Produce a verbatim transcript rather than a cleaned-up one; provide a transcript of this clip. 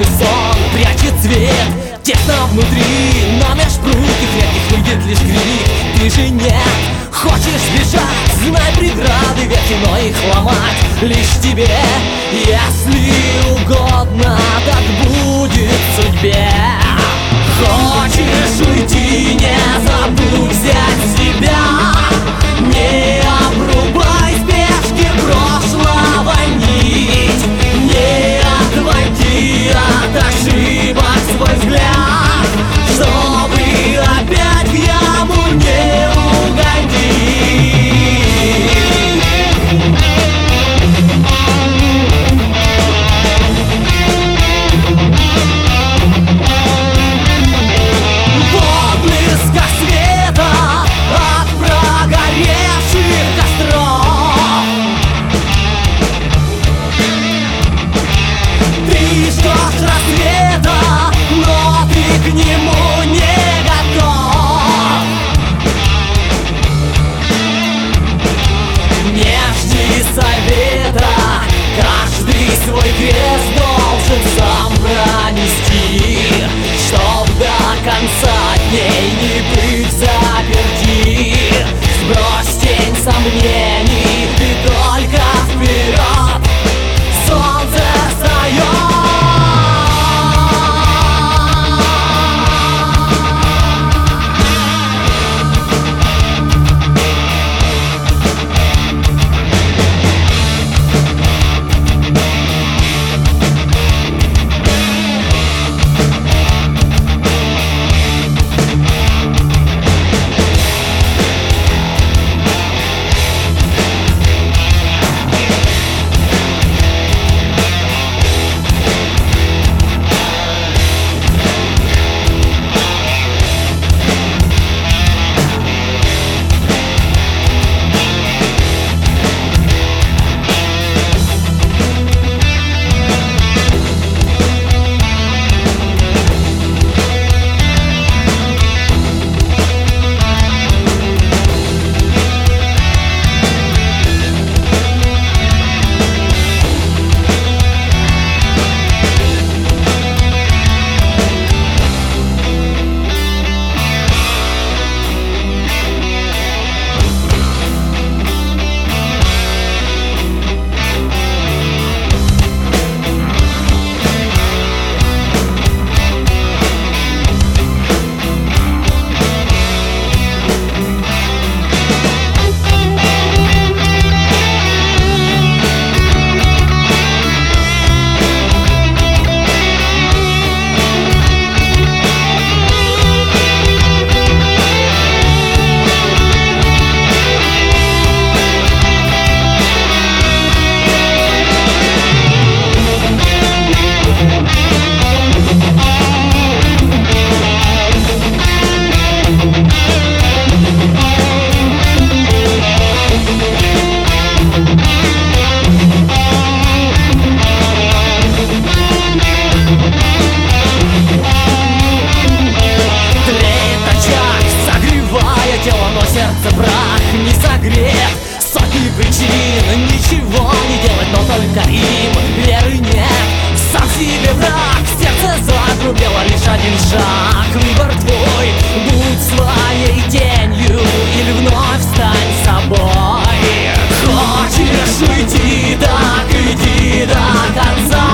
сон прячет цвет тесно внутри, но меж прутьев редких выйдет лишь крик. Ты же нет, хочешь бежать, знай преграды ветки, но их ломать лишь тебе. Если угодно, так будет судьбе. Хочешь уйти, не забудь взять себя. Не обрубай спешки прошлого нить, не отводи от ошибок свой взгляд, чтобы опять в яму не угодить. В отблесках света от прогоревших костров ты ждешь рассвета, но ты к нему не готов. Не жди совета, каждый свой крест должен сам пронести, чтоб до конца дней не быть заперти. Сбрось тень сомнений, ты только вперед, солнце встает. Сердце брак не согрет, сотни причин ничего не делать, но только им веры нет. Сам себе враг, сердце загрубело, лишь один шаг. Выбор твой, будь своей тенью или вновь стань собой. Хочешь уйти, так иди до конца.